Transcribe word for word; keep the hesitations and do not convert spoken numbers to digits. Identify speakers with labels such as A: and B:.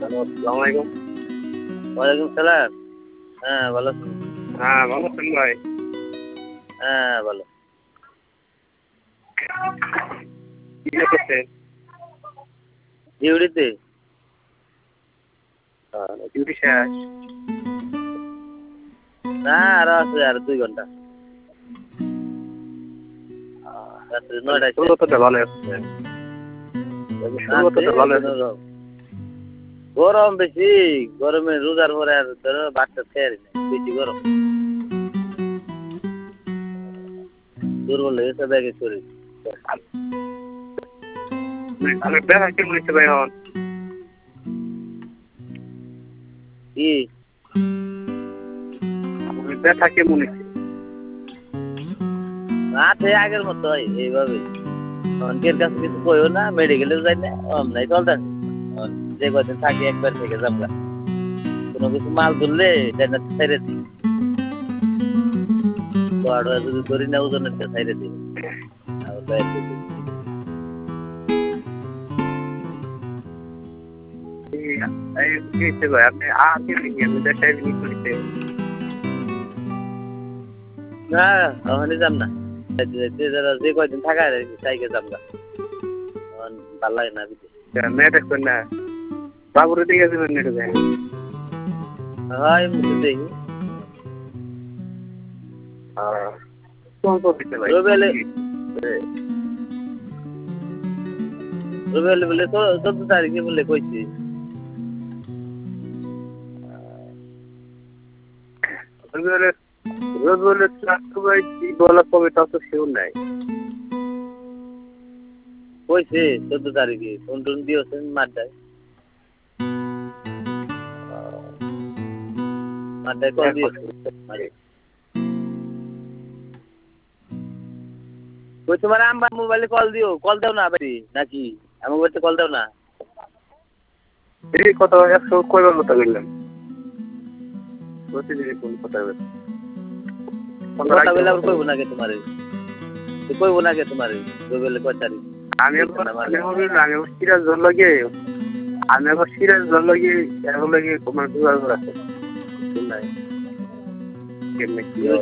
A: Hello, আসসালামু আলাইকুম।
B: ওয়ালাইকুম সালাম। হ্যাঁ, ভালো আছেন?
A: হ্যাঁ, ভালো আছেন ভাই?
B: হ্যাঁ, ভালো।
A: কি করতেছেন?
B: ডিউটিতে?
A: আ ডিউটি শেষ?
B: না, আরো আছে আর দুই ঘন্টা।
A: আ
B: রাত্রে
A: তাহলে
B: নয়টায় শেষ।
A: শুরুতে তো ভালোই হচ্ছে। তবে শুরুতে তো ভালোই হচ্ছে।
B: গরম গরম বেশি। গরমে রোজার পরে আর ধরো ভাত-টাত খেয়ে আর নাই। বেশি গরম। দুর্বল হয়ে গেছে ব্যাগে শরীর।
A: আমি ব্যথা কেমন হচ্ছে ভাই এখন?
B: কি?
A: আমার ব্যথা কেমন হচ্ছে?
B: আছে আগের মতোই এইভাবেই। অনেকের কাছে কিছু কইও না, মেডিকেলে যাই না, অমনাই চলতেছে। যে কদিন থাকি একবার থেকে যাবগা। কোনো কিছু মাল ধরলে এটা ছেড়ে দিই। বড় যদি ধরি না ওজনের ছেড়ে দিই। আর বাইরে দিই।
A: এই কি হচ্ছে ভাই? আপনি আগে থেকে আমি দেখাই দিই কইতে।
B: না, ওখানে যাম না। যে যারা যে কয়দিন থাকা আর কি তাইকে যাবগা। এখন ভাল লাগে না বিদেশ।
A: মেয়ে দেখবেন না? বাবুরে দিকে যাবেন না ভাই?
B: হয় মুখে দেখি।
A: আ কোন কপিতে ভাই?
B: রবিবারে রবিবারে বলে তো চোদ্দ তারিখে বলে কইছি।
A: রবিবারে রবিবারে ক্লাস তো ভাই কি বলা কবে তা তো শিওর নাই।
B: কইছে চোদ্দ তারিখে ফোন টোন দিয়েছেন মাঠটায়। মাঠটায় কল দিয়েছে। কই তোমার আম্বার মোবাইলে কল দিও, কল দাও না ভাই নাকি? আমার মোবাইলে কল দাও না।
A: এই কথা একশো কয়বার কথা বললেন? প্রতিদিনই কোন কথা বলেন?
B: কথা বলে আবার কইব নাকি তোমারে? কইব নাকি তোমারে? রবিবারে কয় তারিখ?
A: আমি আমি আমি সিরাজ ধর লাগে আমি আবার সিরাজ ধর লাগে এখন লাগে তোমার দুবার আছে নাই কেমনে কি